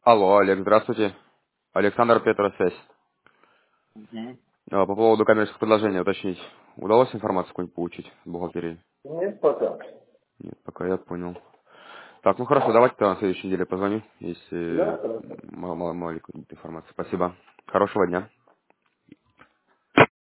Алло, Олег, здравствуйте. Александр Петросвязь. Мгм. По поводу коммерческих предложений уточнить. Удалось информацию какую-нибудь получить в бухгалтерии? Нет, пока. Нет, пока я понял. Так, ну хорошо, давайте тогда на следующей неделе позвоню, если Да, хорошо. мало какой-нибудь информации. Спасибо. Хорошего дня.